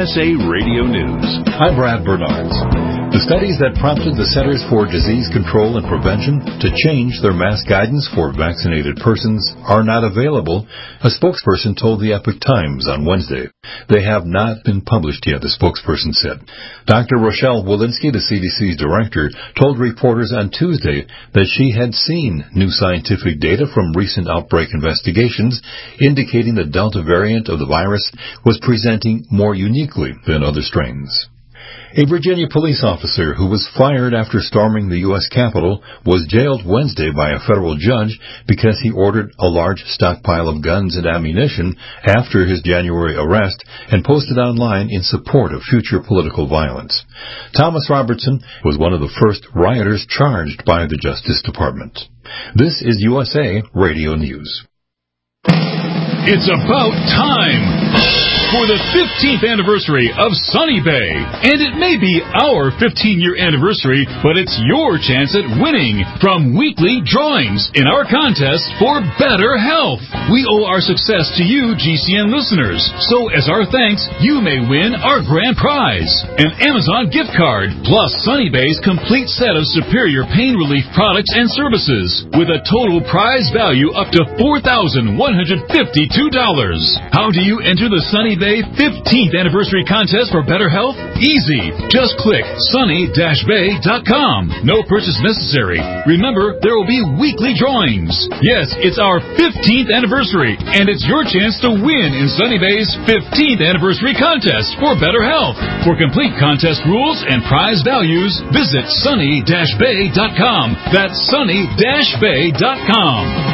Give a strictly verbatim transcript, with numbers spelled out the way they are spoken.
S A Radio News. I'm Brad Bernards. The studies that prompted the Centers for Disease Control and Prevention to change their mask guidance for vaccinated persons are not available, a spokesperson told the Epoch Times on Wednesday. They have not been published yet, the spokesperson said. Doctor Rochelle Walensky, the C D C's director, told reporters on Tuesday that she had seen new scientific data from recent outbreak investigations indicating the Delta variant of the virus was presenting more uniquely than other strains. A Virginia police officer who was fired after storming the U S Capitol was jailed Wednesday by a federal judge because he ordered a large stockpile of guns and ammunition after his January arrest and posted online in support of future political violence. Thomas Robertson was one of the first rioters charged by the Justice Department. This is U S A Radio News. It's about time for the fifteenth anniversary of Sunny Bay. And it may be our fifteen-year anniversary, but it's your chance at winning from weekly drawings in our contest for better health. We owe our success to you, G C N listeners. So as our thanks, you may win our grand prize, an Amazon gift card, plus Sunny Bay's complete set of superior pain relief products and services, with a total prize value up to four thousand one hundred fifty-two dollars. How do you enter the Sunny Bay fifteenth Anniversary Contest for Better Health? Easy. Just click sunny dash bay dot com. No purchase necessary. Remember, there will be weekly drawings. Yes, it's our fifteenth anniversary, and it's your chance to win in Sunny Bay's fifteenth Anniversary Contest for Better Health. For complete contest rules and prize values, visit sunny dash bay dot com. That's sunny dash bay dot com.